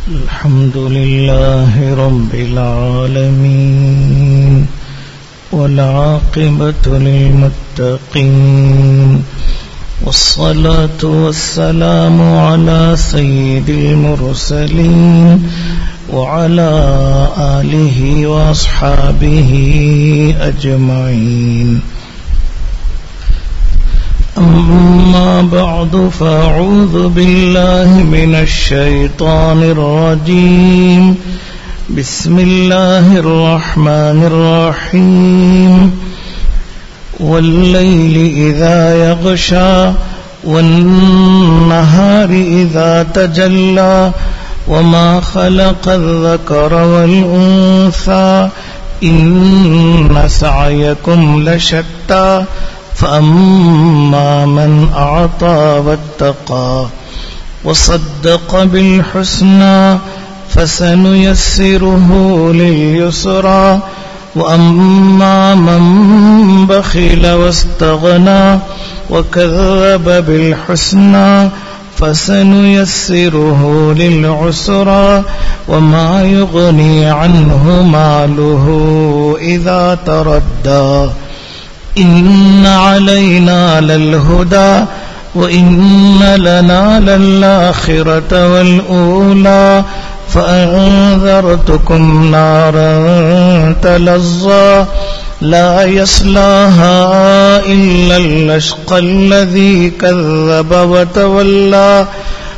الحمد لله رب العالمين والعاقبة للمتقين والصلاة والسلام على سيد المرسلين وعلى آله وأصحابه أجمعين. أما بعد فأعوذ بالله من الشيطان الرجيم. بسم الله الرحمن الرحيم. والليل إذا يغشى والنهار إذا تجلى وما خلق الذكر والأنثى إن سعيكم لشتى فأما من أعطى واتقى وصدق بالحسنى فسنيسره لليسرى وأما من بخل واستغنى وكذب بالحسنى فسنيسره للعسرى وما يغني عنه ماله إذا تردى إن علينا للهدى وإن لنا للآخرة والأولى فأنذرتكم نارا تلظى لا يصلاها إلا الأشقى الذي كذب وتولى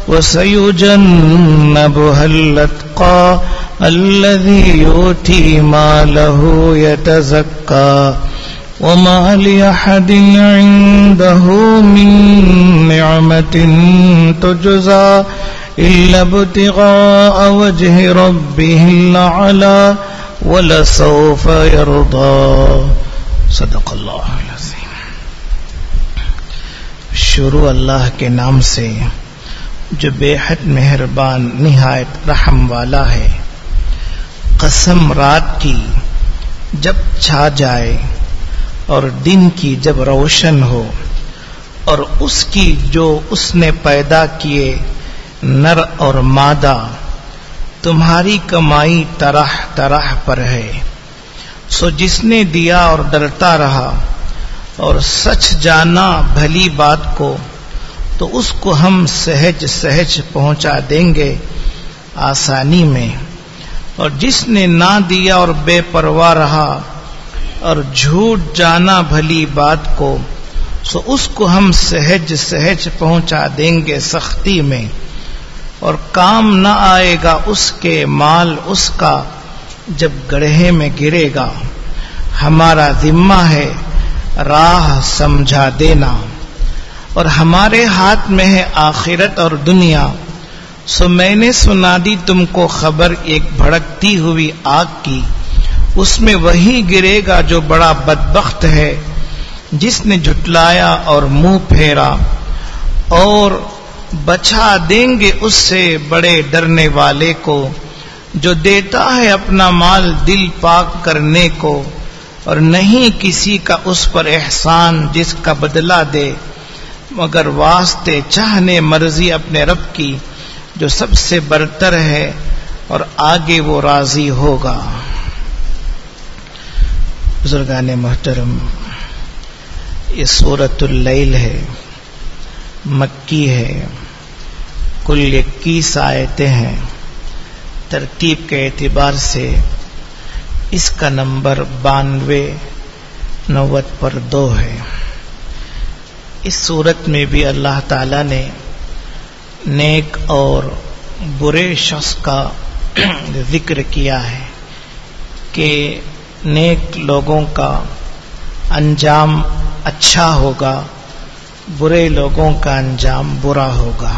وسيجنبها الأتقى الذي يؤتي ماله يتزكى وما لأحد عنده من نعمة تجزى إلا ابتغاء وجه ربه الأعلى ولسوف يرضى. صدق اللہ العظیم. شروع اللہ کے نام سے جو بے حد مہربان نہایت رحم والا ہے. قسم رات کی جب چھا جائے اور دن کی جب روشن ہو اور اس کی جو اس نے پیدا کیے نر اور مادہ. تمہاری کمائی طرح طرح پر ہے. سو جس نے دیا اور ڈرتا رہا اور سچ جانا بھلی بات کو تو اس کو ہم سہج سہج پہنچا دیں گے آسانی میں. اور جس نے نہ دیا اور بے پرواہ رہا اور جھوٹ جانا بھلی بات کو سو اس کو ہم سہج سہج پہنچا دیں گے سختی میں. اور کام نہ آئے گا اس کے مال اس کا جب گڑھے میں گرے گا. ہمارا ذمہ ہے راہ سمجھا دینا اور ہمارے ہاتھ میں ہے آخرت اور دنیا. سو میں نے سنا دی تم کو خبر ایک بھڑکتی ہوئی آگ کی. اس میں وہی گرے گا جو بڑا بدبخت ہے جس نے جھٹلایا اور منہ پھیرا. اور بچا دیں گے اس سے بڑے ڈرنے والے کو جو دیتا ہے اپنا مال دل پاک کرنے کو. اور نہیں کسی کا اس پر احسان جس کا بدلہ دے مگر واسطے چاہنے مرضی اپنے رب کی جو سب سے برتر ہے اور آگے وہ راضی ہوگا. بزرگان محترم، یہ سورۃ اللیل ہے، مکی ہے. کل 21 آیتیں ہیں. ترتیب کے اعتبار سے اس کا نمبر 92 پر 2 ہے. اس صورت میں بھی اللہ تعالی نے نیک اور برے شخص کا ذکر کیا ہے کہ نیک لوگوں کا انجام اچھا ہوگا، برے لوگوں کا انجام برا ہوگا.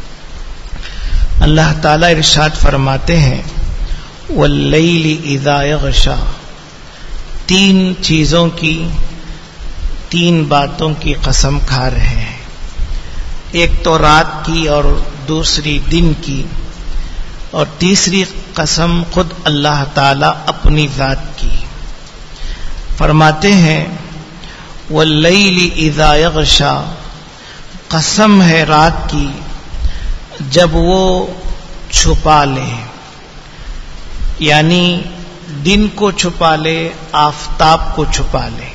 اللہ تعالیٰ ارشاد فرماتے ہیں واللیل اذا یغشا. 3 چیزوں کی 3 باتوں کی قسم کھا رہے ہیں. ایک تو رات کی اور دوسری دن کی اور تیسری قسم خود اللہ تعالیٰ اپنی ذات کی. فرماتے ہیں واللیل اذا یغشا، قسم ہے رات کی جب وہ چھپا لے، یعنی دن کو چھپا لے، آفتاب کو چھپا لے۔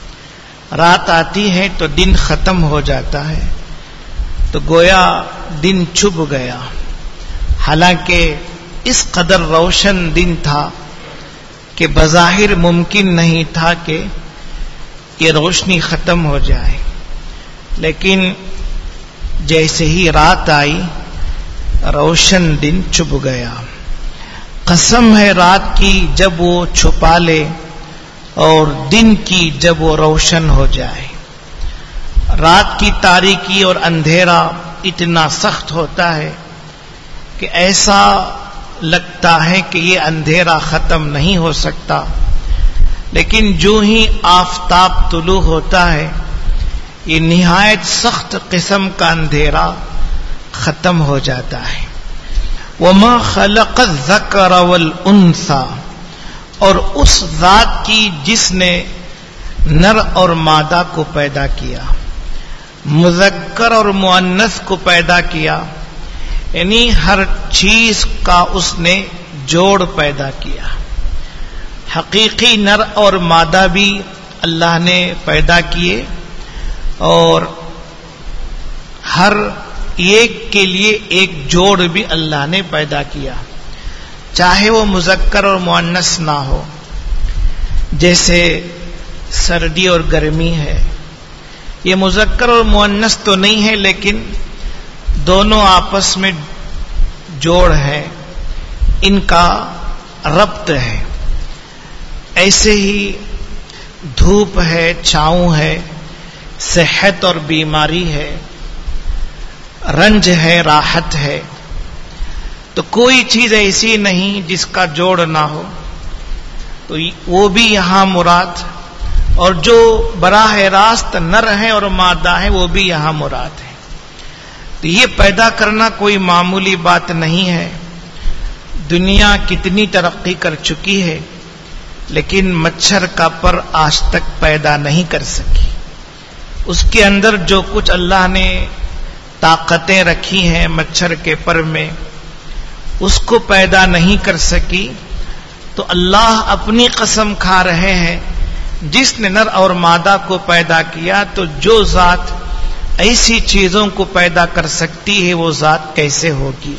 رات آتی ہے تو دن ختم ہو جاتا ہے، تو گویا دن چھپ گیا، حالانکہ اس قدر روشن دن تھا کہ بظاہر ممکن نہیں تھا کہ یہ روشنی ختم ہو جائے، لیکن جیسے ہی رات آئی روشن دن چھپ گیا۔ قسم ہے رات کی جب وہ چھپا لے اور دن کی جب وہ روشن ہو جائے۔ رات کی تاریکی اور اندھیرا اتنا سخت ہوتا ہے کہ ایسا لگتا ہے کہ یہ اندھیرا ختم نہیں ہو سکتا، لیکن جو ہی آفتاب طلوع ہوتا ہے یہ نہایت سخت قسم کا اندھیرا ختم ہو جاتا ہے۔ وَمَا خَلَقَ الذَّكَرَ وَالْأُنثَى، اور اس ذات کی جس نے نر اور مادہ کو پیدا کیا، مذکر اور مؤنث کو پیدا کیا، یعنی ہر چیز کا اس نے جوڑ پیدا کیا۔ حقیقی نر اور مادہ بھی اللہ نے پیدا کیے، اور ہر ایک کے لیے ایک جوڑ بھی اللہ نے پیدا کیا، چاہے وہ مذکر اور مؤنث نہ ہو۔ جیسے سردی اور گرمی ہے، یہ مذکر اور مؤنث تو نہیں ہے لیکن دونوں آپس میں جوڑ ہے، ان کا ربط ہے۔ ایسے ہی دھوپ ہے، چھاؤں ہے، صحت اور بیماری ہے، رنج ہے، راحت ہے، تو کوئی چیز ایسی نہیں جس کا جوڑ نہ ہو، تو وہ بھی یہاں مراد، اور جو براہ راست نر ہے اور مادہ ہے وہ بھی یہاں مراد ہے۔ تو یہ پیدا کرنا کوئی معمولی بات نہیں ہے۔ دنیا کتنی ترقی کر چکی ہے لیکن مچھر کا پر آج تک پیدا نہیں کر سکی۔ اس کے اندر جو کچھ اللہ نے طاقتیں رکھی ہیں مچھر کے پر میں، اس کو پیدا نہیں کر سکی، تو اللہ اپنی قسم کھا رہے ہیں جس نے نر اور مادہ کو پیدا کیا، تو جو ذات ایسی چیزوں کو پیدا کر سکتی ہے وہ ذات کیسے ہوگی۔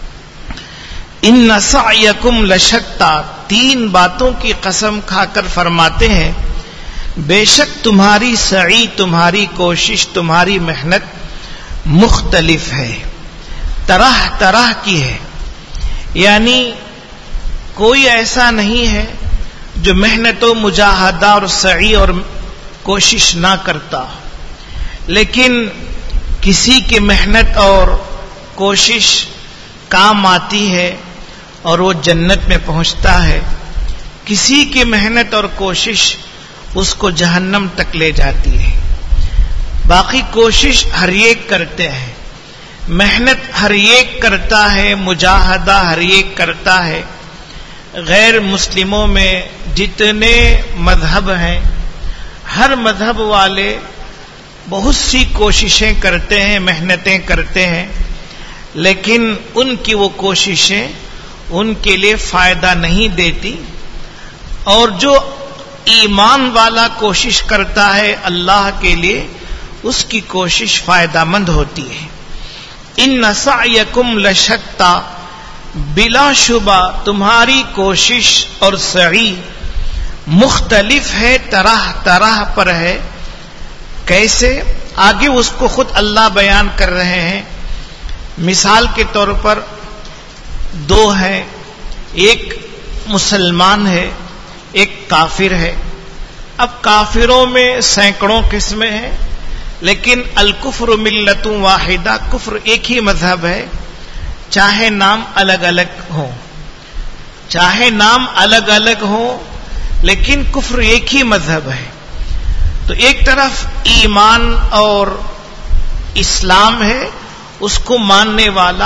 ان سعیکم لشتی، تین باتوں کی قسم کھا کر فرماتے ہیں بے شک تمہاری سعی، تمہاری کوشش، تمہاری محنت مختلف ہے، طرح طرح کی ہے، یعنی کوئی ایسا نہیں ہے جو محنت و مجاہدہ اور سعی اور کوشش نہ کرتا، لیکن کسی کی محنت اور کوشش کام آتی ہے اور وہ جنت میں پہنچتا ہے، کسی کی محنت اور کوشش اس کو جہنم تک لے جاتی ہے۔ باقی کوشش ہر ایک کرتے ہیں، محنت ہر ایک کرتا ہے، مجاہدہ ہر ایک کرتا ہے۔ غیر مسلموں میں جتنے مذہب ہیں، ہر مذہب والے بہت سی کوششیں کرتے ہیں، محنتیں کرتے ہیں، لیکن ان کی وہ کوششیں ان کے لیے فائدہ نہیں دیتی، اور جو ایمان والا کوشش کرتا ہے اللہ کے لیے، اس کی کوشش فائدہ مند ہوتی ہے۔ ان سعیکم لشتی، بلا شبہ تمہاری کوشش اور سعی مختلف ہے، طرح طرح پر ہے۔ کیسے؟ آگے اس کو خود اللہ بیان کر رہے ہیں۔ مثال کے طور پر دو ہیں، ایک مسلمان ہے، ایک کافر ہے۔ اب کافروں میں سینکڑوں قسمیں ہیں، لیکن الکفر ملت واحدہ، کفر ایک ہی مذہب ہے، چاہے نام الگ الگ ہوں، چاہے نام الگ الگ ہوں، لیکن کفر ایک ہی مذہب ہے۔ تو ایک طرف ایمان اور اسلام ہے، اس کو ماننے والا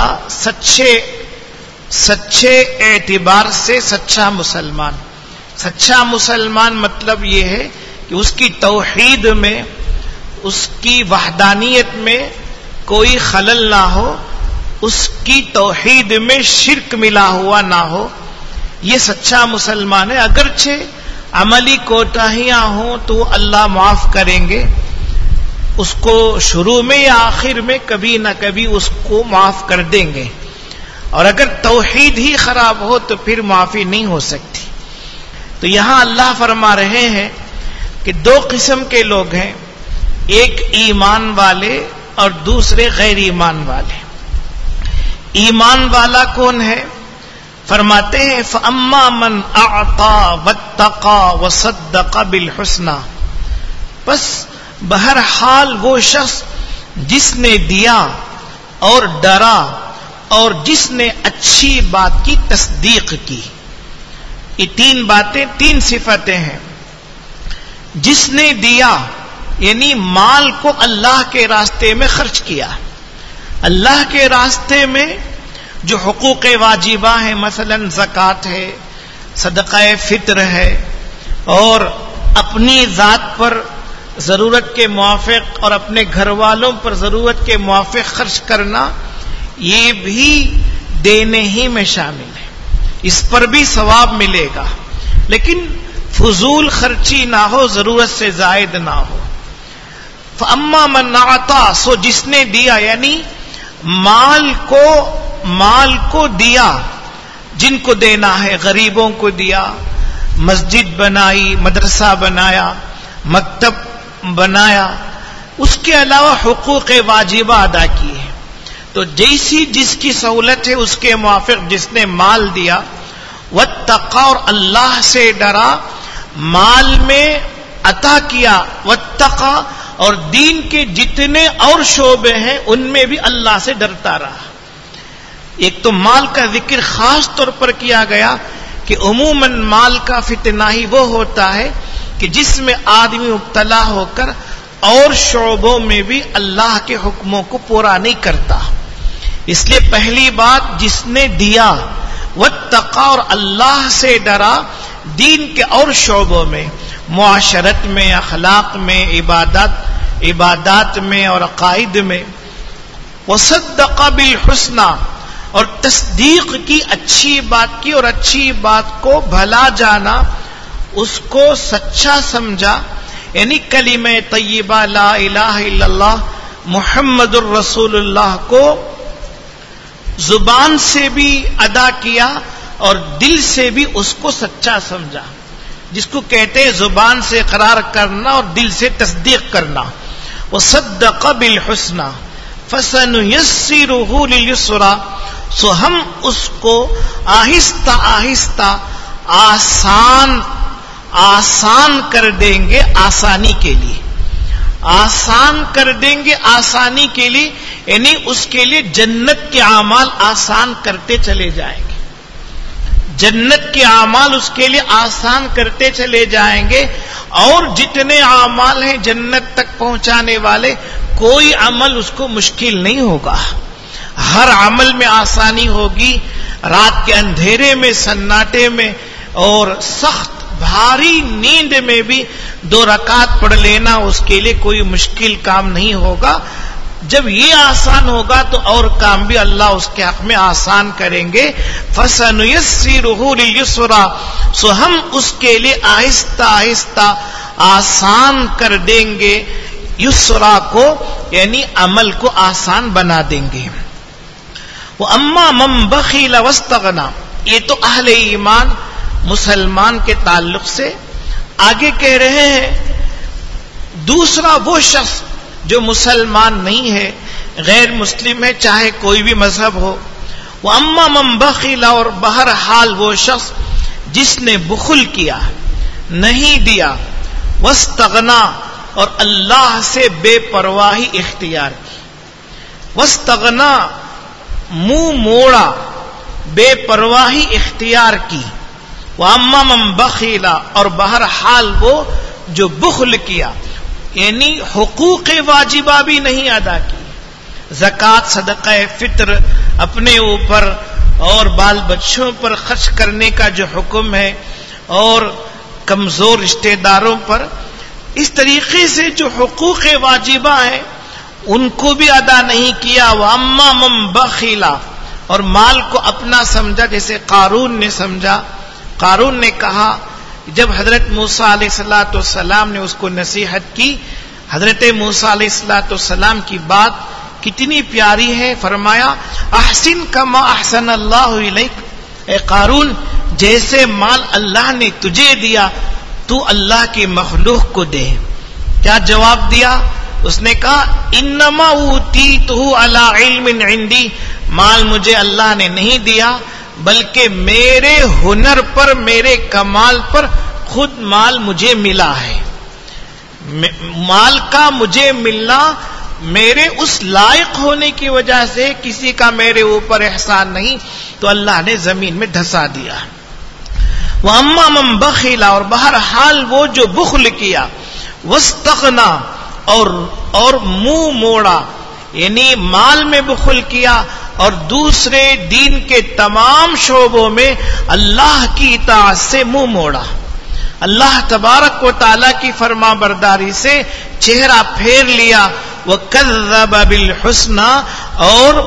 سچے اعتبار سے سچا مسلمان۔ سچا مسلمان مطلب یہ ہے کہ اس کی توحید میں، اس کی وحدانیت میں کوئی خلل نہ ہو، اس کی توحید میں شرک ملا ہوا نہ ہو، یہ سچا مسلمان ہے۔ اگرچہ عملی کوتاہیاں ہوں تو اللہ معاف کریں گے، اس کو شروع میں یا آخر میں کبھی نہ کبھی اس کو معاف کر دیں گے، اور اگر توحید ہی خراب ہو تو پھر معافی نہیں ہو سکتی۔ تو یہاں اللہ فرما رہے ہیں کہ دو قسم کے لوگ ہیں، ایک ایمان والے اور دوسرے غیر ایمان والے۔ ایمان والا کون ہے؟ فرماتے ہیں فَأَمَّا مَنْ أَعْطَى وَاتَّقَى وَصَدَّقَ بِالْحُسْنَى، بس بہرحال وہ شخص جس نے دیا اور ڈرا اور جس نے اچھی بات کی تصدیق کی۔ یہ تین باتیں، تین صفتیں ہیں۔ جس نے دیا یعنی مال کو اللہ کے راستے میں خرچ کیا، اللہ کے راستے میں جو حقوق واجبہ ہیں، مثلا زکوٰۃ ہے، صدقہ فطر ہے، اور اپنی ذات پر ضرورت کے موافق اور اپنے گھر والوں پر ضرورت کے موافق خرچ کرنا، یہ بھی دینے ہی میں شامل ہے، اس پر بھی ثواب ملے گا، لیکن فضول خرچی نہ ہو، ضرورت سے زائد نہ ہو۔ فَأَمَّا مَنْ أَعْطَى، سو جس نے دیا یعنی مال کو دیا، جن کو دینا ہے، غریبوں کو دیا، مسجد بنائی، مدرسہ بنایا، مکتب بنایا، اس کے علاوہ حقوق واجبہ ادا کیے، تو جیسی جس کی سہولت ہے اس کے موافق جس نے مال دیا، واتقى، اور اللہ سے ڈرا، مال میں عطا کیا، واتقى، اور دین کے جتنے اور شعبے ہیں ان میں بھی اللہ سے ڈرتا رہا۔ ایک تو مال کا ذکر خاص طور پر کیا گیا کہ عموماً مال کا فتنہ ہی وہ ہوتا ہے کہ جس میں آدمی مبتلا ہو کر اور شعبوں میں بھی اللہ کے حکموں کو پورا نہیں کرتا۔ اس لیے پہلی بات، جس نے دیا، واتقى، اور اللہ سے ڈرا، دین کے اور شعبوں میں، معاشرت میں، اخلاق میں، عبادات میں اور عقائد میں، وصدق بالحسنى، اور تصدیق کی، اچھی بات کی، اور اچھی بات کو بھلا جانا، اس کو سچا سمجھا، یعنی کلمہ طیبہ لا الہ الا اللہ محمد الرسول اللہ کو زبان سے بھی ادا کیا اور دل سے بھی اس کو سچا سمجھا، جس کو کہتے ہیں زبان سے اقرار کرنا اور دل سے تصدیق کرنا۔ وصدق بالحسنى فسنيسره لليسرى، سو ہم اس کو آہستہ آہستہ آسان کر دیں گے، آسانی کے لیے، آسان کر دیں گے آسانی کے لیے، یعنی اس کے لیے جنت کے اعمال آسان کرتے چلے جائیں گے، جنت کے اعمال اس کے لیے آسان کرتے چلے جائیں گے، اور جتنے اعمال ہیں جنت تک پہنچانے والے، کوئی عمل اس کو مشکل نہیں ہوگا، ہر عمل میں آسانی ہوگی۔ رات کے اندھیرے میں، سناٹے میں اور سخت بھاری نیند میں بھی 2 رکعت پڑھ لینا اس کے لیے کوئی مشکل کام نہیں ہوگا۔ جب یہ آسان ہوگا تو اور کام بھی اللہ اس کے حق میں آسان کریں گے۔ فَسَنُيَسِّرُهُ لِلْيُسْرَى، سو ہم اس کے لیے آہستہ آہستہ آسان کر دیں گے، یسرا کو یعنی عمل کو آسان بنا دیں گے۔ وَأَمَّا مَنْ بَخِلَ وَاسْتَغْنَى، یہ تو اہل ایمان مسلمان کے تعلق سے آگے کہہ رہے ہیں۔ دوسرا وہ شخص جو مسلمان نہیں ہے، غیر مسلم ہے، چاہے کوئی بھی مذہب ہو، وَأَمَّا مَنْ بَخِلَ، اور بہرحال وہ شخص جس نے بخل کیا، نہیں دیا، وَاسْتَغْنَى، اور اللہ سے بے پرواہی اختیار کی، وَاسْتَغْنَى، منہ موڑا، بے پرواہی اختیار کی، وَأَمَّا مَنْ بَخِلَ، اور بہرحال وہ جو بخل کیا، یعنی حقوق واجبہ بھی نہیں ادا کی، زکوٰۃ، صدقہ فطر اپنے اوپر اور بال بچوں پر خرچ کرنے کا جو حکم ہے، اور کمزور رشتہ داروں پر، اس طریقے سے جو حقوق واجبہ ہیں ان کو بھی ادا نہیں کیا. وَأَمَّا مَن بَخِلَ اور مال کو اپنا سمجھا جیسے قارون نے سمجھا. قارون نے کہا جب حضرت موسیٰ علیہ السلام نے اس کو نصیحت کی, حضرت موسیٰ علیہ السلام کی بات کتنی پیاری ہے. فرمایا احسن کما احسن اللہ الیک, اے قارون جیسے مال اللہ نے تجھے دیا تو اللہ کی مخلوق کو دے. کیا جواب دیا؟ اس نے کہا انما اوتیتہ علی علم عندی, مال مجھے اللہ نے نہیں دیا بلکہ میرے ہنر پر, میرے کمال پر خود مال مجھے ملا ہے. مال کا مجھے ملنا میرے اس لائق ہونے کی وجہ سے, کسی کا میرے اوپر احسان نہیں, تو اللہ نے زمین میں دھسا دیا. وَأَمَّا مَن بَخِلَ اور بہرحال وہ جو بخل کیا, وَاسْتَغْنَى اور منہ موڑا, یعنی مال میں بخل کیا اور دوسرے دین کے تمام شعبوں میں اللہ کی اطاعت سے منہ موڑا, اللہ تبارک و تعالی کی فرما برداری سے چہرہ پھیر لیا. وَكَذَّبَ بِالْحُسْنَى اور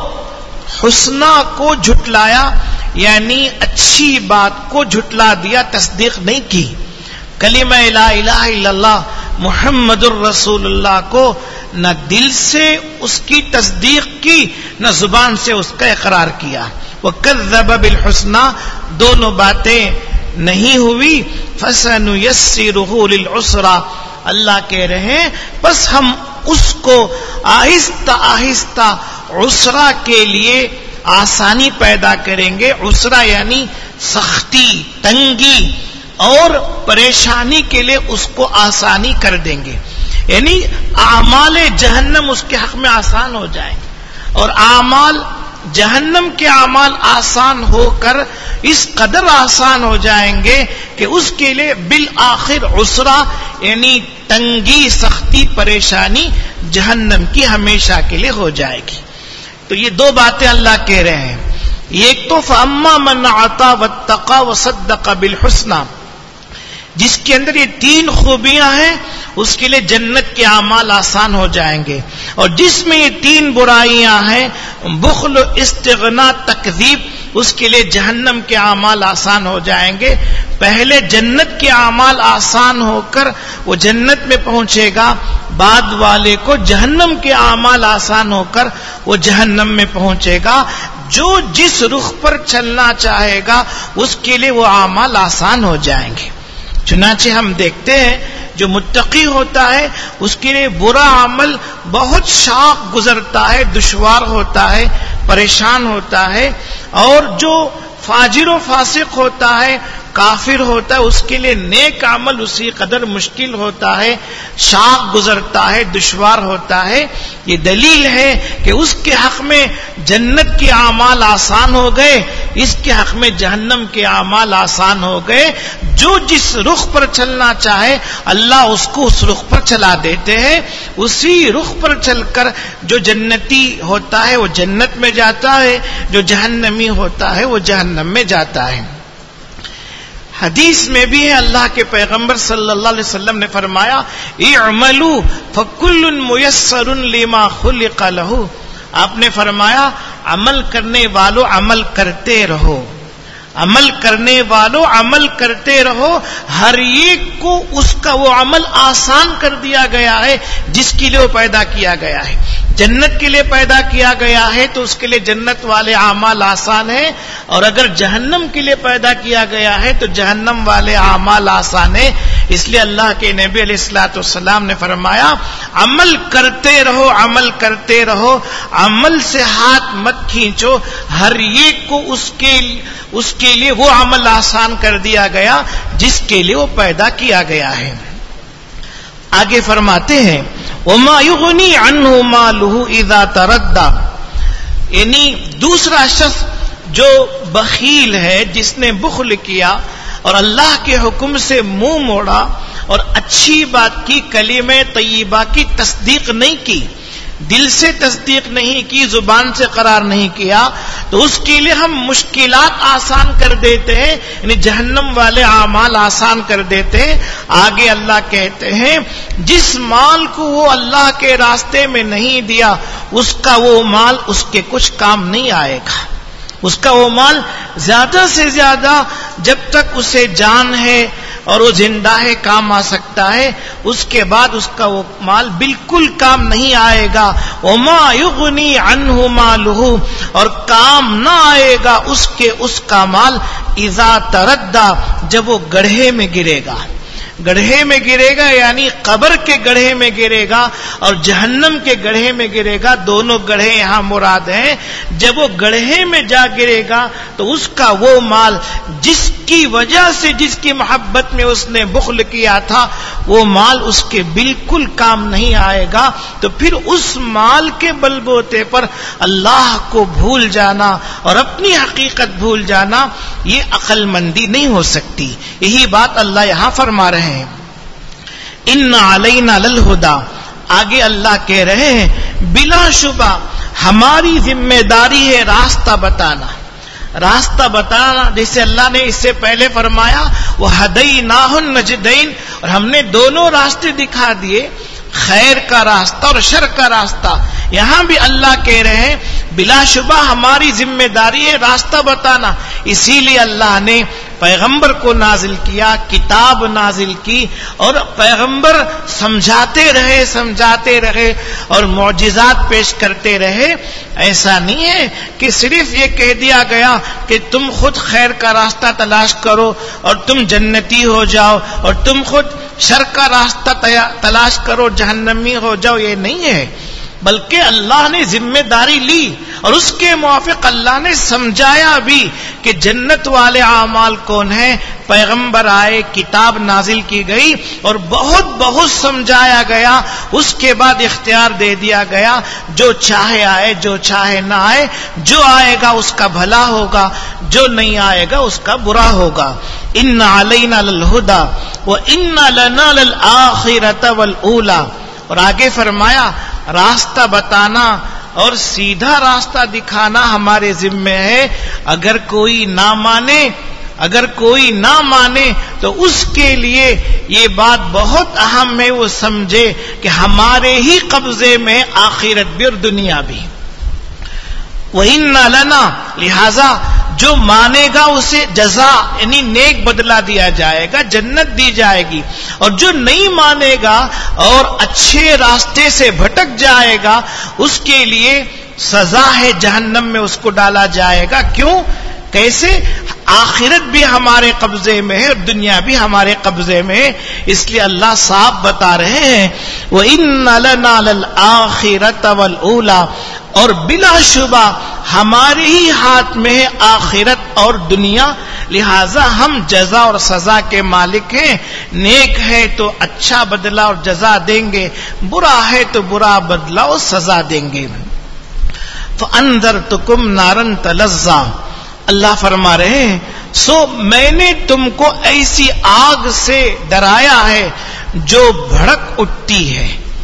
حسنہ کو جھٹلایا, یعنی اچھی بات کو جھٹلا دیا, تصدیق نہیں کی. کلمہ لا الہ الا اللہ محمد الرسول اللہ کو نہ دل سے اس کی تصدیق کی نہ زبان سے اس کا اقرار کیا. وَكَذَّبَ بِالْحُسْنَى دونوں باتیں نہیں ہوئی. فَسَنُيَسِّرُهُ لِلْعُسْرَى اللہ کہہ رہے ہیں بس ہم اس کو آہستہ آہستہ عسرہ کے لیے آسانی پیدا کریں گے. عسرہ یعنی سختی, تنگی اور پریشانی کے لیے اس کو آسانی کر دیں گے, یعنی اعمال جہنم اس کے حق میں آسان ہو جائیں گے, اور اعمال جہنم کے اعمال آسان ہو کر اس قدر آسان ہو جائیں گے کہ اس کے لیے بالآخر عسرہ یعنی تنگی, سختی, پریشانی جہنم کی ہمیشہ کے لیے ہو جائے گی. تو یہ دو باتیں اللہ کہہ رہے ہیں. ایک تو فَأَمَّا مَنْ أَعْطَى وَاتَّقَى وَصَدَّقَ بِالْحُسْنَى, جس کے اندر یہ تین خوبیاں ہیں اس کے لیے جنت کے اعمال آسان ہو جائیں گے, اور جس میں یہ تین برائیاں ہیں بخل, استغنا, تکذیب, اس کے لیے جہنم کے اعمال آسان ہو جائیں گے. پہلے جنت کے اعمال آسان ہو کر وہ جنت میں پہنچے گا, بعد والے کو جہنم کے اعمال آسان ہو کر وہ جہنم میں پہنچے گا. جو جس رخ پر چلنا چاہے گا اس کے لیے وہ اعمال آسان ہو جائیں گے. چنانچہ ہم دیکھتے ہیں جو متقی ہوتا ہے اس کے لیے برا عمل بہت شاق گزرتا ہے, دشوار ہوتا ہے, پریشان ہوتا ہے, اور جو فاجر و فاسق ہوتا ہے, کافر ہوتا ہے, اس کے لیے نیک عمل اسی قدر مشکل ہوتا ہے, شاق گزرتا ہے, دشوار ہوتا ہے. یہ دلیل ہے کہ اس کے حق میں جنت کے اعمال آسان ہو گئے, اس کے حق میں جہنم کے اعمال آسان ہو گئے. جو جس رخ پر چلنا چاہے اللہ اس کو اس رخ پر چلا دیتے ہیں. اسی رخ پر چل کر جو جنتی ہوتا ہے وہ جنت میں جاتا ہے, جو جہنمی ہوتا ہے وہ جہنم میں جاتا ہے. حدیث میں بھی ہے, اللہ کے پیغمبر صلی اللہ علیہ وسلم نے فرمایا اعملوا فکل میسر لما خلق له, آپ نے فرمایا عمل کرنے والوں عمل کرتے رہو, عمل کرنے والوں عمل کرتے رہو, ہر ایک کو اس کا وہ عمل آسان کر دیا گیا ہے جس کے لیے وہ پیدا کیا گیا ہے. جنت کے لیے پیدا کیا گیا ہے تو اس کے لیے جنت والے اعمال آسان ہیں, اور اگر جہنم کے لیے پیدا کیا گیا ہے تو جہنم والے اعمال آسان ہیں. اس لیے اللہ کے نبی علیہ الصلوۃ والسلام نے فرمایا عمل کرتے رہو, عمل کرتے رہو, عمل سے ہاتھ مت کھینچو, ہر ایک کو اس کے لیے وہ عمل آسان کر دیا گیا جس کے لیے وہ پیدا کیا گیا ہے. آگے فرماتے ہیں وَمَا يُغْنِي عَنْهُ مَالُهُ إِذَا تَرَدَّى, یعنی دوسرا شخص جو بخیل ہے, جس نے بخل کیا اور اللہ کے حکم سے منہ موڑا اور اچھی بات کی, کلمہ طیبہ کی تصدیق نہیں کی, دل سے تصدیق نہیں کی، زبان سے قرار نہیں کیا، تو اس کے لیے ہم مشکلات آسان کر دیتے ہیں، یعنی جہنم والے اعمال آسان کر دیتے ہیں۔ آگے اللہ کہتے ہیں جس مال کو وہ اللہ کے راستے میں نہیں دیا، اس کا وہ مال اس کے کچھ کام نہیں آئے گا۔ اس کا وہ مال زیادہ سے زیادہ جب تک اسے جان ہے اور وہ زندہ ہے کام آ سکتا ہے، اس کے بعد اس کا وہ مال بالکل کام نہیں آئے گا۔ وما یغنی عنہ مالہ، اور کام نہ آئے گا اس کا مال اذا تردى، جب وہ گڑھے میں گرے گا۔ گڑھے میں گرے گا یعنی قبر کے گڑھے میں گرے گا اور جہنم کے گڑھے میں گرے گا، دونوں گڑھے یہاں مراد ہیں۔ جب وہ گڑھے میں جا گرے گا تو اس کا وہ مال جس کی وجہ سے، جس کی محبت میں اس نے بخل کیا تھا، وہ مال اس کے بالکل کام نہیں آئے گا۔ تو پھر اس مال کے بلبوتے پر اللہ کو بھول جانا اور اپنی حقیقت بھول جانا، یہ عقل مندی نہیں ہو سکتی۔ یہی بات اللہ یہاں فرما رہے ہیں۔ ان علینا للہدی، آگے اللہ کہہ رہے ہیں بلا شبہ ہماری ذمہ داری ہے راستہ بتانا۔ راستہ بتانا جیسے اللہ نے اس سے پہلے فرمایا وَهَدَيْنَاهُ النَّجْدَيْنِ، اور ہم نے دونوں راستے دکھا دیے، خیر کا راستہ اور شر کا راستہ۔ یہاں بھی اللہ کہہ رہے ہیں بلا شبہ ہماری ذمہ داری ہے راستہ بتانا۔ اسی لیے اللہ نے پیغمبر کو نازل کیا، کتاب نازل کی، اور پیغمبر سمجھاتے رہے اور معجزات پیش کرتے رہے۔ ایسا نہیں ہے کہ صرف یہ کہہ دیا گیا کہ تم خود خیر کا راستہ تلاش کرو اور تم جنتی ہو جاؤ، اور تم خود شر کا راستہ تلاش کرو جہنمی ہو جاؤ، یہ نہیں ہے، بلکہ اللہ نے ذمہ داری لی اور اس کے موافق اللہ نے سمجھایا بھی کہ جنت والے اعمال کون ہیں۔ پیغمبر آئے، کتاب نازل کی گئی اور بہت سمجھایا گیا، اس کے بعد اختیار دے دیا گیا، جو چاہے آئے جو چاہے نہ آئے، جو آئے گا اس کا بھلا ہوگا، جو نہیں آئے گا اس کا برا ہوگا۔ ان علینا للہدی وان لنا للآخرۃ والأولی، اور آگے فرمایا راستہ بتانا اور سیدھا راستہ دکھانا ہمارے ذمہ ہے۔ اگر کوئی نہ مانے تو اس کے لیے یہ بات بہت اہم ہے، وہ سمجھے کہ ہمارے ہی قبضے میں آخرت بھی اور دنیا بھی۔ وَإِنَّ لَنَا، لہذا جو مانے گا اسے جزا یعنی نیک بدلہ دیا جائے گا، جنت دی جائے گی، اور جو نہیں مانے گا اور اچھے راستے سے بھٹک جائے گا اس کے لیے سزا ہے، جہنم میں اس کو ڈالا جائے گا۔ کیوں؟ کیسے؟ آخرت بھی ہمارے قبضے میں ہے اور دنیا بھی ہمارے قبضے میں ہے، اس لیے اللہ صاحب بتا رہے ہیں وَإِنَّ لَنَا لَلْآخِرَةَ وَالْأُولَى، اور بلا شبہ ہمارے ہی ہاتھ میں ہے آخرت اور دنیا، لہذا ہم جزا اور سزا کے مالک ہیں۔ نیک ہے تو اچھا بدلہ اور جزا دیں گے، برا ہے تو برا بدلہ اور سزا دیں گے۔ فَأَنذَرْتُكُمْ نَارًا تَلَظَّىٰ، اللہ فرما رہے ہیں سو میں نے تم کو ایسی آگ سے ڈرایا ہے جو بھڑک اٹھتی ہے،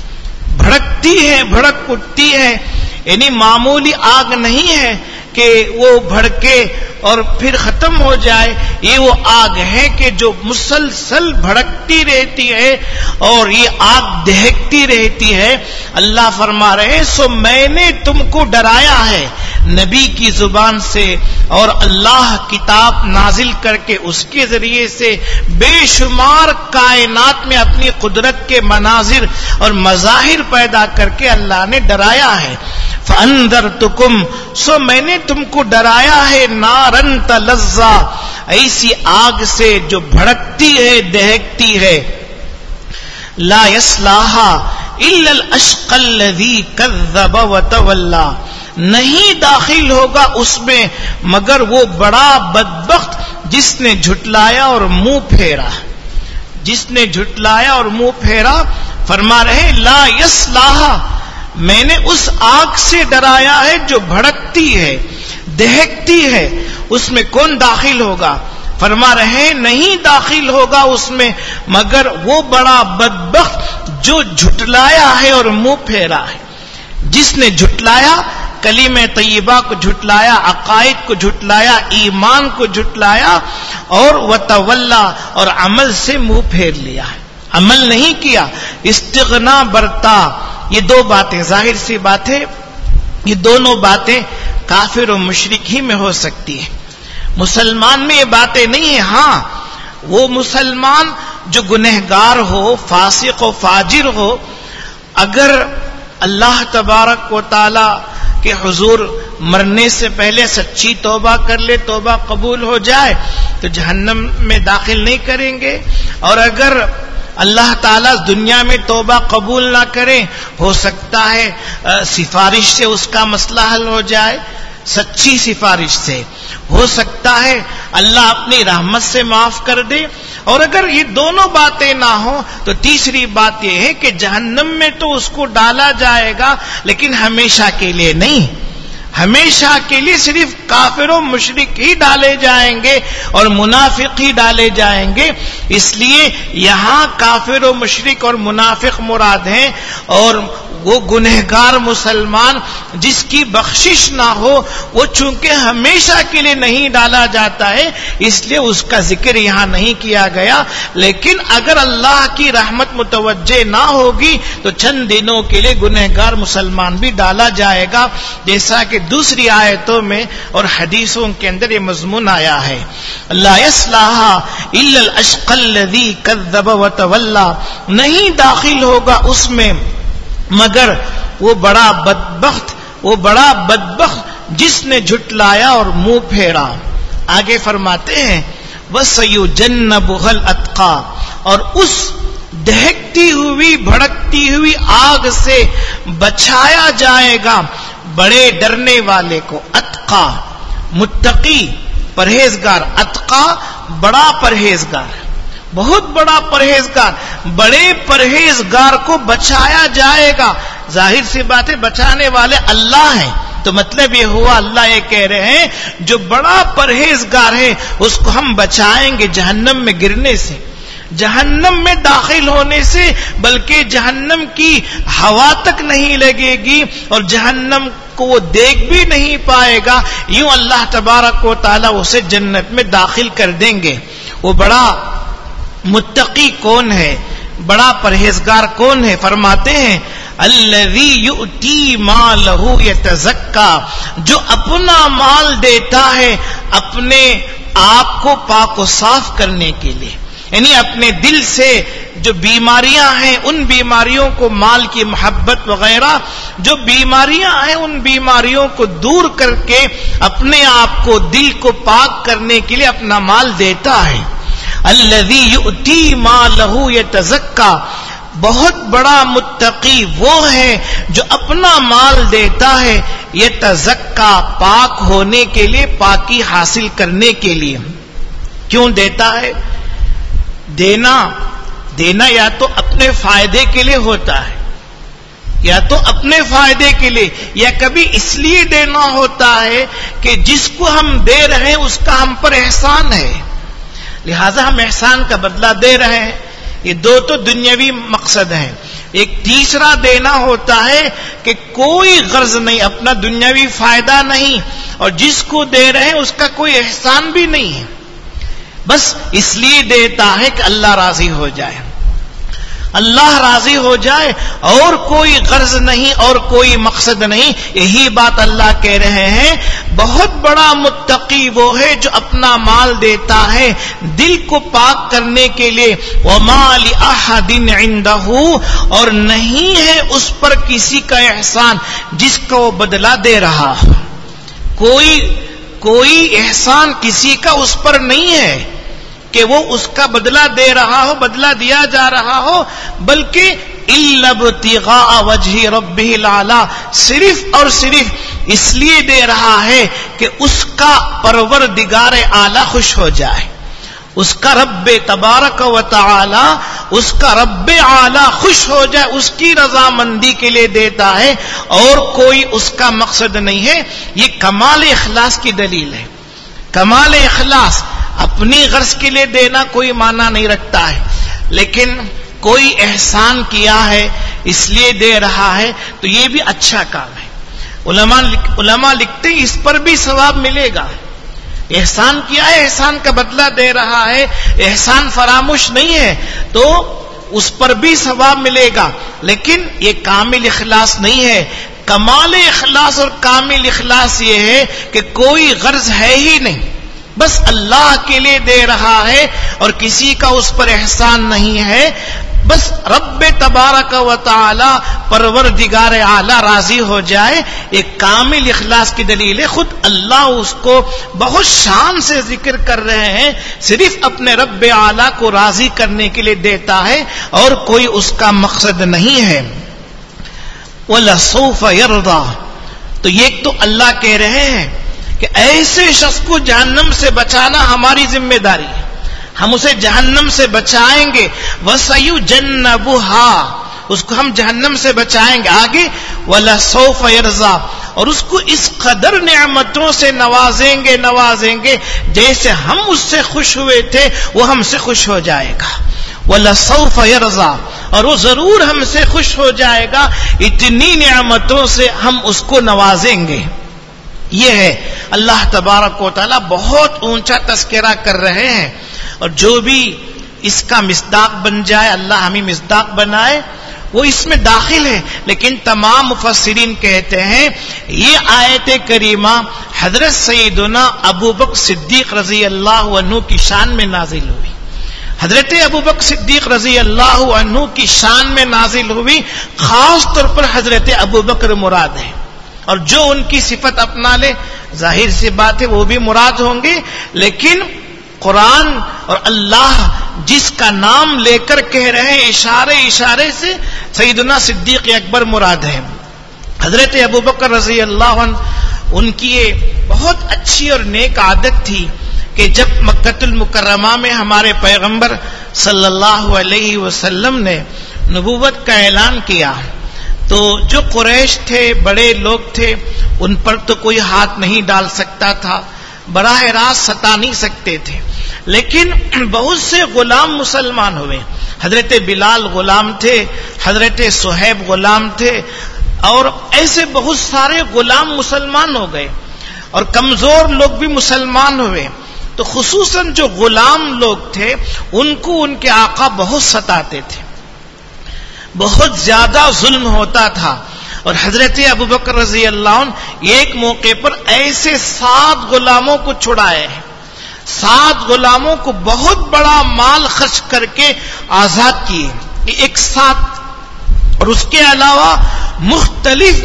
بھڑک اٹھتی ہے، یعنی معمولی آگ نہیں ہے کہ وہ بھڑکے اور پھر ختم ہو جائے، یہ وہ آگ ہے کہ جو مسلسل بھڑکتی رہتی ہے اور یہ آگ دہکتی رہتی ہے۔ اللہ فرما رہے سو میں نے تم کو ڈرایا ہے نبی کی زبان سے اور اللہ کتاب نازل کر کے اس کے ذریعے سے بے شمار کائنات میں اپنی قدرت کے مناظر اور مظاہر پیدا کر کے اللہ نے ڈرایا ہے۔ فَأَنذَرْتُكُمْ، سو میں نے تم کو ڈرایا ہے نارن تلظا، ایسی آگ سے جو بھڑکتی ہے دہکتی ہے، لا يصلاها الا الاشقى الذي كذب وتولى، نہیں داخل ہوگا اس میں مگر وہ بڑا بدبخت جس نے جھٹلایا اور منہ پھیرا، جس نے جھٹلایا اور منہ پھیرا۔ فرما رہے لا يصلاها، میں نے اس آگ سے ڈرایا ہے جو بھڑکتی ہے دہکتی ہے، اس میں کون داخل ہوگا؟ فرما رہے نہیں داخل ہوگا اس میں مگر وہ بڑا بدبخت جو جھٹلایا ہے اور منہ پھیرا ہے۔ جس نے جھٹلایا کلمہ طیبہ کو جھٹلایا، عقائد کو جھٹلایا، ایمان کو جھٹلایا، اور وتولا اور عمل سے منہ پھیر لیا، عمل نہیں کیا، استغنا برتا. یہ دو باتیں ظاہر سی بات ہے، یہ دونوں باتیں کافر و مشرک ہی میں ہو سکتی ہیں، مسلمان میں یہ باتیں نہیں ہیں. ہاں وہ مسلمان جو گنہگار ہو، فاسق و فاجر ہو، اگر اللہ تبارک و تعالی کے حضور مرنے سے پہلے سچی توبہ کر لے، توبہ قبول ہو جائے تو جہنم میں داخل نہیں کریں گے. اور اگر اللہ تعالیٰ دنیا میں توبہ قبول نہ کرے، ہو سکتا ہے سفارش سے اس کا مسئلہ حل ہو جائے، سچی سفارش سے ہو سکتا ہے اللہ اپنی رحمت سے معاف کر دے. اور اگر یہ دونوں باتیں نہ ہوں تو تیسری بات یہ ہے کہ جہنم میں تو اس کو ڈالا جائے گا لیکن ہمیشہ کے لیے نہیں، ہمیشہ کے لیے صرف کافر و مشرک ہی ڈالے جائیں گے اور منافق ہی ڈالے جائیں گے. اس لیے یہاں کافر و مشرک اور منافق مراد ہیں، اور وہ گنہگار مسلمان جس کی بخشش نہ ہو، وہ چونکہ ہمیشہ کے لیے نہیں ڈالا جاتا ہے اس لیے اس کا ذکر یہاں نہیں کیا گیا. لیکن اگر اللہ کی رحمت متوجہ نہ ہوگی تو چند دنوں کے لیے گنہگار مسلمان بھی ڈالا جائے گا، جیسا کہ دوسری آیتوں میں اور حدیثوں کے اندر یہ مضمون آیا ہے. لا یصلاھا الا الاشقى الذی کذب وتولی، نہیں داخل ہوگا اس میں مگر وہ بڑا بدبخت جس نے جھٹلایا اور منہ پھیرا. آگے فرماتے ہیں وَسَيُجَنَّبُهَا الْأَتْقَى، اور اس دہکتی ہوئی بھڑکتی ہوئی آگ سے بچایا جائے گا بڑے ڈرنے والے کو. اتقا متقی پرہیزگار، اتقا بڑا پرہیزگار، بہت بڑا پرہیزگار، بڑے پرہیزگار کو بچایا جائے گا. ظاہر سی بات ہے بچانے والے اللہ ہیں، تو مطلب یہ ہوا اللہ یہ کہہ رہے ہیں جو بڑا پرہیزگار ہے اس کو ہم بچائیں گے جہنم میں گرنے سے، جہنم میں داخل ہونے سے، بلکہ جہنم کی ہوا تک نہیں لگے گی اور جہنم کو وہ دیکھ بھی نہیں پائے گا. یوں اللہ تبارک و تعالی اسے جنت میں داخل کر دیں گے. وہ بڑا متقی کون ہے، بڑا پرہیزگار کون ہے؟ فرماتے ہیں الذی یؤتی مالہ یتزکا، جو اپنا مال دیتا ہے اپنے آپ کو پاک و صاف کرنے کے لیے، یعنی اپنے دل سے جو بیماریاں ہیں ان بیماریوں کو، مال کی محبت وغیرہ جو بیماریاں ہیں ان بیماریوں کو دور کر کے اپنے آپ کو، دل کو پاک کرنے کے لیے اپنا مال دیتا ہے. الذی یؤتی مالہ یتزکا، بہت بڑا متقی وہ ہے جو اپنا مال دیتا ہے یتزکا، پاک ہونے کے لیے، پاکی حاصل کرنے کے لیے. کیوں دیتا ہے؟ دینا یا تو اپنے فائدے کے لیے ہوتا ہے، یا تو اپنے فائدے کے لیے، یا کبھی اس لیے دینا ہوتا ہے کہ جس کو ہم دے رہے ہیں اس کا ہم پر احسان ہے، لہذا ہم احسان کا بدلہ دے رہے ہیں. یہ دو تو دنیاوی مقصد ہیں. ایک تیسرا دینا ہوتا ہے کہ کوئی غرض نہیں، اپنا دنیاوی فائدہ نہیں، اور جس کو دے رہے ہیں اس کا کوئی احسان بھی نہیں ہے، بس اس لیے دیتا ہے کہ اللہ راضی ہو جائے، اللہ راضی ہو جائے، اور کوئی غرض نہیں اور کوئی مقصد نہیں. یہی بات اللہ کہہ رہے ہیں بہت بڑا متقی وہ ہے جو اپنا مال دیتا ہے دل کو پاک کرنے کے لیے. وَمَا لِأَحَدٍ عِندَهُ، اور نہیں ہے اس پر کسی کا احسان جس کا وہ بدلہ دے رہا ہو. کوئی احسان کسی کا اس پر نہیں ہے کہ وہ اس کا بدلہ دے رہا ہو، بدلہ دیا جا رہا ہو، بلکہ اِلَّا ابْتِغَاءَ وَجْهِ رَبِّهِ الْأَعْلَىٰ، صرف اور صرف اس لیے دے رہا ہے کہ اس کا پروردگار اعلیٰ خوش ہو جائے، اس کا رب تبارک و تعالی، اس کا رب اعلیٰ خوش ہو جائے، اس کی رضامندی کے لیے دیتا ہے، اور کوئی اس کا مقصد نہیں ہے. یہ کمال اخلاص کی دلیل ہے. کمال اخلاص، اپنی غرض کے لیے دینا کوئی معنی نہیں رکھتا ہے، لیکن کوئی احسان کیا ہے اس لیے دے رہا ہے تو یہ بھی اچھا کام ہے. علماء لکھتے ہیں اس پر بھی ثواب ملے گا. احسان کیا ہے، احسان کا بدلہ دے رہا ہے، احسان فراموش نہیں ہے تو اس پر بھی ثواب ملے گا. لیکن یہ کامل اخلاص نہیں ہے. کمال اخلاص اور کامل اخلاص یہ ہے کہ کوئی غرض ہے ہی نہیں، بس اللہ کے لیے دے رہا ہے اور کسی کا اس پر احسان نہیں ہے. بس رب تبارک و تعالی پروردگار اعلی راضی ہو جائے. ایک کامل اخلاص کی دلیل ہے. خود اللہ اس کو بہت شان سے ذکر کر رہے ہیں، صرف اپنے رب اعلی کو راضی کرنے کے لیے دیتا ہے اور کوئی اس کا مقصد نہیں ہے. وَلَسَوْفَ يَرْضَى. تو یہ تو اللہ کہہ رہے ہیں کہ ایسے شخص کو جہنم سے بچانا ہماری ذمہ داری ہے، ہم اسے جہنم سے بچائیں گے. وَسَيُجَنَّبُهَا. اس کو ہم جہنم سے بچائیں گے. آگے وَلَسَوْفَ يَرْضَى. اور اس کو اس قدر نعمتوں سے نوازیں گے جیسے ہم اس سے خوش ہوئے تھے وہ ہم سے خوش ہو جائے گا. وَلَسَوْفَ يَرْضَى. اور وہ ضرور ہم سے خوش ہو جائے گا. اتنی نعمتوں سے ہم اس کو نوازیں گے. یہ ہے اللہ تبارک و تعالی بہت اونچا تذکرہ کر رہے ہیں. اور جو بھی اس کا مصداق بن جائے، اللہ ہمیں مصداق بنائے، وہ اس میں داخل ہے. لیکن تمام مفسرین کہتے ہیں یہ آیت کریمہ حضرت سیدنا ابوبکر صدیق رضی اللہ عنہ کی شان میں نازل ہوئی. حضرت ابوبکر صدیق رضی اللہ عنہ کی شان میں نازل ہوئی. خاص طور پر حضرت ابوبکر مراد ہے، اور جو ان کی صفت اپنا لے ظاہر سی بات ہے وہ بھی مراد ہوں گے. لیکن قرآن اور اللہ جس کا نام لے کر کہہ رہے ہیں اشارے سے سیدنا صدیق اکبر مراد ہے. حضرت ابوبکر رضی اللہ عنہ ان کی یہ بہت اچھی اور نیک عادت تھی کہ جب مکۃ المکرمہ میں ہمارے پیغمبر صلی اللہ علیہ وسلم نے نبوت کا اعلان کیا تو جو قریش تھے، بڑے لوگ تھے، ان پر تو کوئی ہاتھ نہیں ڈال سکتا تھا، براہ راست ستا نہیں سکتے تھے. لیکن بہت سے غلام مسلمان ہوئے. حضرت بلال غلام تھے، حضرت صہیب غلام تھے، اور ایسے بہت سارے غلام مسلمان ہو گئے اور کمزور لوگ بھی مسلمان ہوئے. تو خصوصاً جو غلام لوگ تھے ان کو ان کے آقا بہت ستاتے تھے، بہت زیادہ ظلم ہوتا تھا. اور حضرت ابوبکر رضی اللہ عنہ ایک موقع پر ایسے 7 غلاموں کو چھڑائے ہیں، 7 غلاموں کو بہت بڑا مال خرچ کر کے آزاد کیے ایک ساتھ. اور اس کے علاوہ مختلف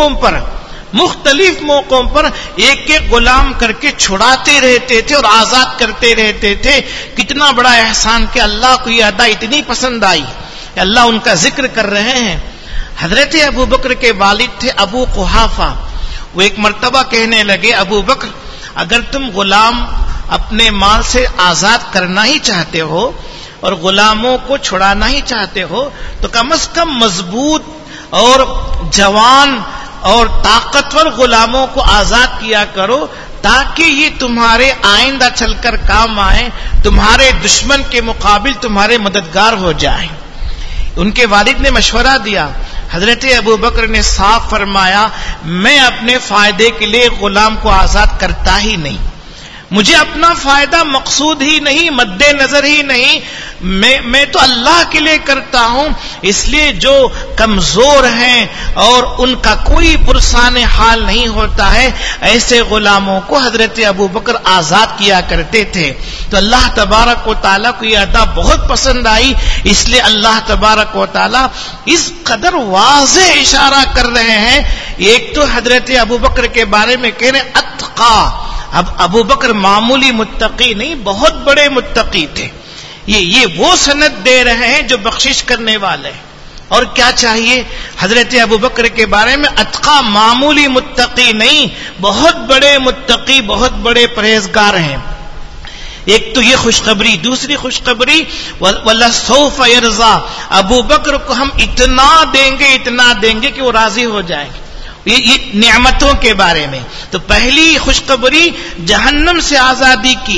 موقعوں پر ایک غلام کر کے چھڑاتے رہتے تھے اور آزاد کرتے رہتے تھے. کتنا بڑا احسان کہ اللہ کو یہ ادا اتنی پسند آئی کہ اللہ ان کا ذکر کر رہے ہیں. حضرت ابوبکر کے والد تھے ابو قحافہ. وہ ایک مرتبہ کہنے لگے ابو بکر اگر تم غلام اپنے مال سے آزاد کرنا ہی چاہتے ہو اور غلاموں کو چھڑانا ہی چاہتے ہو تو کم از کم مضبوط اور جوان اور طاقتور غلاموں کو آزاد کیا کرو تاکہ یہ تمہارے آئندہ چل کر کام آئیں، تمہارے دشمن کے مقابل تمہارے مددگار ہو جائیں. ان کے والد نے مشورہ دیا. حضرت ابوبکر نے صاف فرمایا میں اپنے فائدے کے لیے غلام کو آزاد کرتا ہی نہیں، مجھے اپنا فائدہ مقصود ہی نہیں، مد نظر ہی نہیں، میں تو اللہ کے لیے کرتا ہوں. اس لیے جو کمزور ہیں اور ان کا کوئی پرسان حال نہیں ہوتا ہے ایسے غلاموں کو حضرت ابوبکر آزاد کیا کرتے تھے. تو اللہ تبارک و تعالیٰ کو یہ ادا بہت پسند آئی. اس لیے اللہ تبارک و تعالیٰ اس قدر واضح اشارہ کر رہے ہیں. ایک تو حضرت ابوبکر کے بارے میں کہہ رہے ہیں اتقا. اب ابوبکر معمولی متقی نہیں، بہت بڑے متقی تھے. یہ وہ سند دے رہے ہیں جو بخشش کرنے والے ہیں. اور کیا چاہیے حضرت ابوبکر کے بارے میں؟ اتقا، معمولی متقی نہیں، بہت بڑے متقی، بہت بڑے پرہیزگار ہیں. ایک تو یہ خوشخبری. دوسری خوشخبری وَلَسَوْفَ يَرْضَى. ابوبکر کو ہم اتنا دیں گے کہ وہ راضی ہو جائیں گے. یہ نعمتوں کے بارے میں. تو پہلی خوشخبری جہنم سے آزادی کی،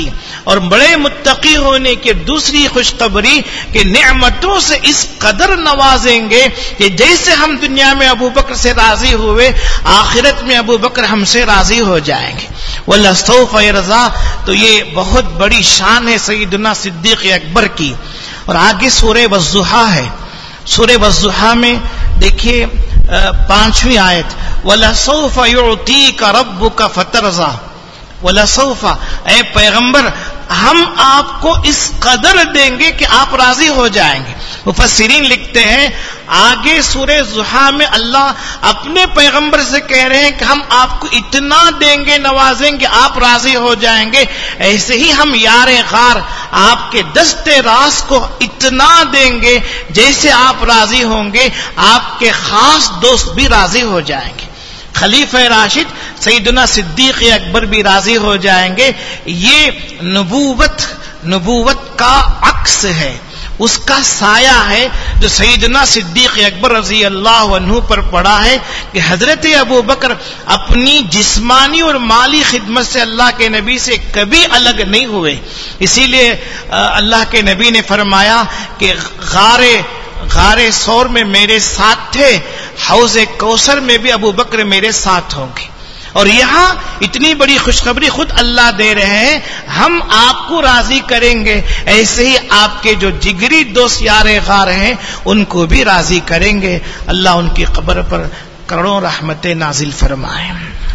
اور بڑے متقی ہونے کی دوسری خوشخبری کہ نعمتوں سے اس قدر نوازیں گے کہ جیسے ہم دنیا میں ابو بکر سے راضی ہوئے آخرت میں ابو بکر ہم سے راضی ہو جائیں گے. وَلَسَوْفَ يَرْضَىٰ. تو یہ بہت بڑی شان ہے سیدنا صدیق اکبر کی. اور آگے سورہ والضحیٰ ہے. سورہ والضحیٰ میں دیکھیے 5ویں آیت وَلَسَوْفَ يُعْطِيكَ رَبُّكَ فَتَرْضَىٰ. وَلَسَوْفَ اے پیغمبر ہم آپ کو اس قدر دیں گے کہ آپ راضی ہو جائیں گے. مفسرین لکھتے ہیں آگے سورہ ضحیٰ میں اللہ اپنے پیغمبر سے کہہ رہے ہیں کہ ہم آپ کو اتنا دیں گے نوازیں گے آپ راضی ہو جائیں گے. ایسے ہی ہم یار غار آپ کے دست راز کو اتنا دیں گے جیسے آپ راضی ہوں گے آپ کے خاص دوست بھی راضی ہو جائیں گے. خلیفہ راشد سیدنا صدیق اکبر بھی راضی ہو جائیں گے. یہ نبوت کا عکس ہے، اس کا سایہ ہے جو سیدنا صدیق اکبر رضی اللہ عنہ پر پڑا ہے کہ حضرت ابو بکر اپنی جسمانی اور مالی خدمت سے اللہ کے نبی سے کبھی الگ نہیں ہوئے. اسی لیے اللہ کے نبی نے فرمایا کہ غار ثور میں میرے ساتھ تھے، حوض کوثر میں بھی ابو بکر میرے ساتھ ہوں گے. اور یہاں اتنی بڑی خوشخبری خود اللہ دے رہے ہیں ہم آپ کو راضی کریں گے، ایسے ہی آپ کے جو جگری دوست یار غار ہیں ان کو بھی راضی کریں گے. اللہ ان کی قبر پر کروڑوں رحمتیں نازل فرمائے.